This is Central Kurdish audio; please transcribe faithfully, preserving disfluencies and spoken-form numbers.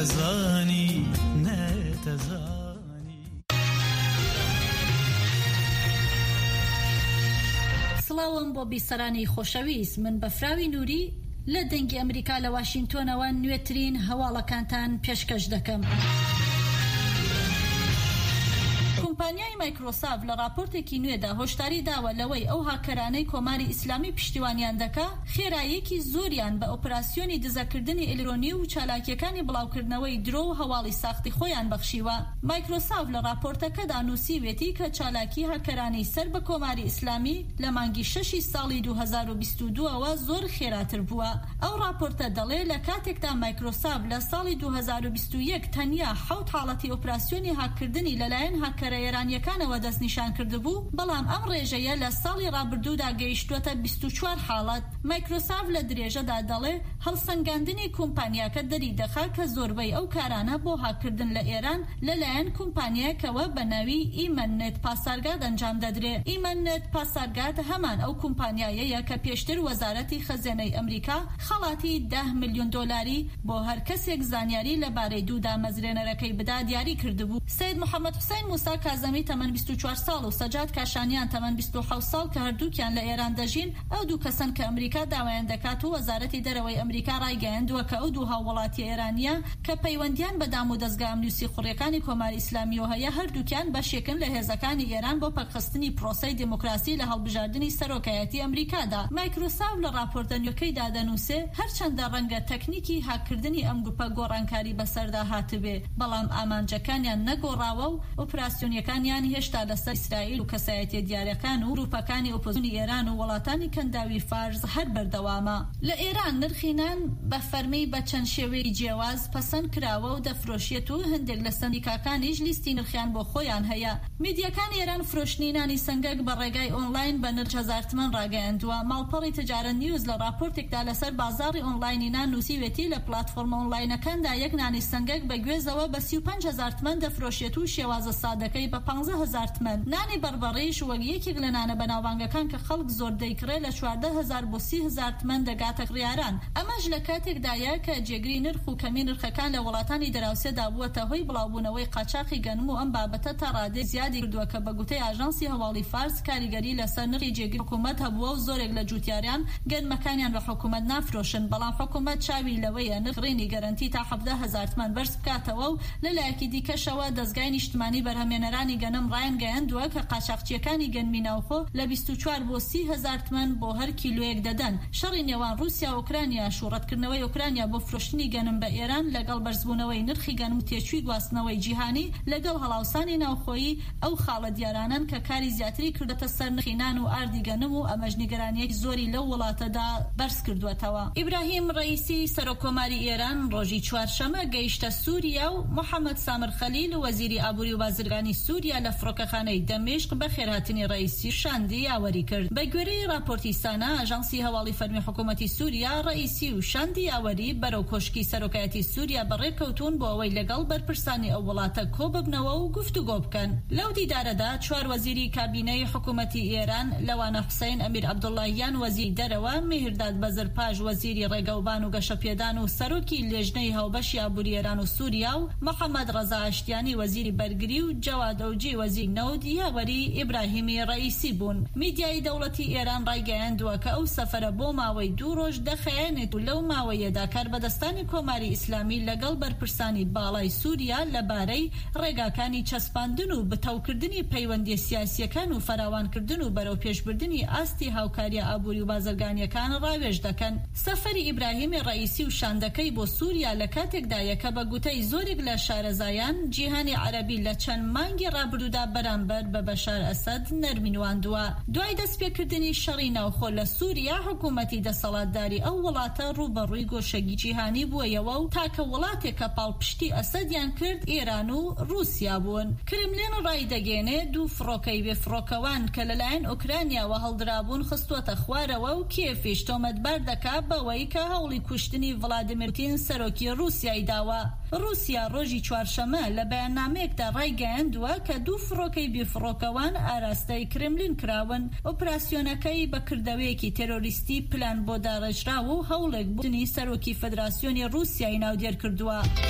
نتزانی نتزانی. سڵاوم بۆ بیسەرانی خۆشەویست، من بەفراوی نووری لە دەنگی ئەمریکا لە واشنگتۆنەوە نوێترین هەواڵەکانتان پێشکەش دەکەم. کۆمپانیای مایکرۆسافت لە راپۆرتێکی نوێدا هۆشداری داوە لەوەی ئەو هاکەرانەی کۆماری ئیسلامی پشتیوانیان دەکا خێراییەکی زۆریان بە ئۆپراسیۆنی دزەکردنی ئێلکترۆنی و چالاکیەکانی بڵاوکردنەوەی درۆ و هەواڵی ساختی خۆیان بەخشیوە. مایکرۆسافت لە راپۆرتەکەدا نووسیوێتی کە چالاکی هاکەرانی سەر بە کۆماری ئیسلامی لە مانگی شەشی ساڵی دوو هەزار و بیست و دووەوە زۆر خێراتر بووە. ئەو راپۆرتە دەڵێ لە کاتێکدا مایکرۆسافت لە ساڵی دوو هەزار و بیست و یەک تەنیا حەوت حاڵەتی ئۆپراسیۆنی هاکردنی لەلایەن هاکەرە ئێرانیەکانەوە دەستنیشان کردبوو، بەڵام ئەم ڕێژەیە لە ساڵی ڕابردوودا گەیشتووەتە بیست و چوار حاڵەت. مایکرۆسافت لە درێژەدا دەڵێ هەڵسەنگاندنی کۆمپانیاکە دەری دەخا کە زۆربەی ئەو کارانە بۆ هاکردن لە ئێران لەلایەن کۆمپانیاکەوە بە ناوی ئیمەنێت پاسارگاد ئەنجام دەدرێت. ئیمەنێت پاسارگاد هەمان ئەو کۆمپانیایەیە کە پێشتر وەزارەتی خەزانەی ئەمریکا خەڵاتی ده ملیۆن دۆلاری بۆ هەر کەسێک زانیاری لەبارەی دوو دامەزرێنەرەکەی بدا دیاری کردبوو. سید محەممەد حوسین موسا کازەمی تەمەن بیست و چوار ساڵ و سەجاد کاشانیان تەمەن بیست و حەوت ساڵ کە هەردووکیان لە ئێران دەژین، ئەو دوو کەسن کە ئەمریکا داوایان دەکات و وەزارەتی دەرەوەی ئەمریکا ڕایگەیاندووە کە ئەو دوو هاوڵاتی ئێرانیە کە پەیوەندیان بە دام و دەستگا ئەمنیوسی خوڕیەکانی کۆماری ئیسلامیەوە هەیە هەردووکیان بەشێکن لە هێزەکانی ئێران بۆ پەرخستنی پرۆسەی دموکراسی لە هەڵبژاردننی سەرۆکایەتی ئەمریکادا. مایکرۆسافت لە راپۆرتەنیەکەیدا دەنووسێ هەرچەندە ڕەنگە تەکنیکی هاکردنی ئەم گروپە گۆڕانکاری بەسەردا هاتبێ، بەڵام ئامانجەکانیان نەگۆڕاوە و ئۆپراسیۆنیەکانیان هێشتا لەسەر ئیسرائیل و کەسایەتیە دیارەکان و گروپەکانی ئۆپۆزیسیۆنی ئێران و وڵاتانی کەنداوی فارس هەر بەردەوامە. لە ئێران نرخینان بە فەرمی بە چەند شێوەی جیاواز پەسەند کراوە و دەفرۆشیێت و هەندێک لە سەندیکاکانیش لیستی نرخیان بۆ خۆیان هەیە. میدیەکانی ئێران فرۆشتنی نانی سنگەک بە ڕێگای ئۆنلاین بە نرخ هەزار تمەن ڕاگەیاندووە. ماڵپەڕی تجارە نیوز لە راپۆرتێکدا لەسەر بازاڕی ئۆنلاینی نان نووسیوێتی لە پلاتفۆرمە ئۆنلاینەکاندا یەک نانی سنگەک بە گوێزەوە بە سی و پەنج هەزار تمەن دەفرۆشێت و شێوازە سادەکەی بە پانزە هەزار تمەن. نانی بەربەڕیش وەک یەکێک لە نانە بەناوبانگەکان کە خەڵک زۆر دەیکڕێ لە چواردە هەزار بۆ سی هەزار تمەن دەگاتە کڕیاران. ئەمەش لە کاتێکدایە کە جێگری نرخ و کەمی نرخەکان لە وڵاتانی دراوسێدا بووەتە هۆی بڵاوبوونەوەی قاچاقی گەنم و ئەم بابەتە تا ڕادەی زیادی کردووە کە بە گوتەی ئاژانسی هەواڵی فارس کاریگەری لەسەر نرخی جێگری حکوومەت هەبووە و زۆرێک لە جوتیاریان گەنمەکانیان بە حکوومەت نافرۆشن، بەڵام حکوومەت چاوی لەوەیە نرخڕینی گەرنتی تا حەڤدە هەزار تمەن بەرز بکاتەوە و لەلایەکی دیکەشەوە دەستگای نیشتمانی بەرهەمێنەرانی گەنم ڕایان گەیاندووە کە قاچاقچیەکانی گەنمی ناوخۆ لە بیست و چوار بۆ سی هەزار تمەن بۆ هەر کیلۆیەک دەدەن. شەڕی نێوان رووسیا و ئوکرانیا شوڕەتکردنەوەی ئوکرانیا بۆ فرۆشتنی گەنم بە ئێران لەگەڵ بەرزبوونەوەی نرخی گەنم و تێچووی گواستنەوەی جیهانی لەگەڵ هەڵاوسانی ناوخۆیی ئەو خاڵە دیارانن کە کاری زیاتری کردەتە سەر نرخی نان و ئاردی گەنم و ئەمەش نیگەرانیەکی زۆری لەو وڵاتەدا بەرز کردووەتەوە. ئیبراهیم ڕەئیسی سەرۆکۆماری ئێران ڕۆژی چوارشەمە گەیشتە سووریا و محەممەد سامر خەلیل وەزیری ئابووری و بازرگانی سووریا لە فڕۆکەخانەی دەمێشق بە خێرهاتنی ڕەئیسی شاندی یاوەری کرد. بە گوێرەی راپۆرتی سانە ئاژانسی هەواڵی فەرمی حکوومەتی سووریا ڕەئیسی و شاندی یاوەری بەرەو کۆشکی سەرۆکایەتی سووریا بەڕێکەوتون بۆ ئەوەی لەگەڵ بەرپرسانی ئەو وڵاتە کۆ ببنەوە و گفتوگۆ بکەن. لەو دیدارەدا چوار وەزیری کابینەی حکوومەتی ئێران لەوانە حوسێن ئەمیر عەبدوڵڵاهیان وەزیری دەرەوە، میهرداد بەزرپاش وەزیری ڕێگەوبان و گەشەپێدان و سەرۆکی لێژنەی هەوبەشی ئابووری ئێران و سووریا و محەممەد ڕەزا ئاشتیانی وەزیری بەرگری و جەواد ئەوجی وەزیری نەود یاوەری ئیبراهیمی ڕەئیسی بوون. میدیای دەوڵەتی ئێران ڕایگەیاندووە کە ئەو سەفەرە بۆ ماوەی دوو ڕۆژ دەخەیەنێت و لەو ماوەیەدا کاربەدەستانی کۆماری ئیسلامی لەگەڵ بەرپرسانی باڵای سووریا لەبارەی ڕێگاکانی چەسپاندن و بەتەوکردنی پەیوەندی سیاسیەکان و فراوانکردن و بەرەو پێشبردننی ئاستی هاوکاریە ئابووری و بازرگانیەکان ڕاوێژ دەکەن. سەفەری ئیبراهیمی ڕەئیسی و شاندەکەی بۆ سووریا لە کاتێکدایە کە بە گوتەی زۆرێک لە شارەزایان جیهانی عەرەبی لە چەند مانگی ڕابردوودا بەرامبەر بە بەشار ئەسەد نەرمینواندووە. دوای دەستپێکردنی شەڕی ناوخۆ لە سووریا حکوومەتی دەسەڵاتداری ئەو وڵاتە ڕوبەڕووی گۆشەگی جیهانی بووەیەوە و تاکە وڵاتێکە پاڵپشتی ئەسەدیان کرد ئێران و رووسیا بوون. کرملین ڕایدەگەێنێ دوو فڕۆکەی بێفڕۆکەوان کە لەلایەن ئوکرانیاوە هەڵدرابوون خستووەتە خوارەوە و کێفیش تۆمەتبار دەکات بەوەی کە هەوڵی کوشتنی ڤڵادیمیر پوتین سەرۆکی رووسیای داوە. رووسیا ڕۆژی چوارشەمە لە بەیاننامەیەکدا ڕایگەیاندووە کە دوو فڕۆکەی بێفڕۆکەوان ئاراستەی کرملین کراون. ئۆپراسیۆنەکەی بەکردەوەیەکی تێرۆریستی پلان بۆ داڕێژراوە و هەوڵێک بوونی سەرۆکی فەدراسیۆنی رووسیای ناودێر کردووە.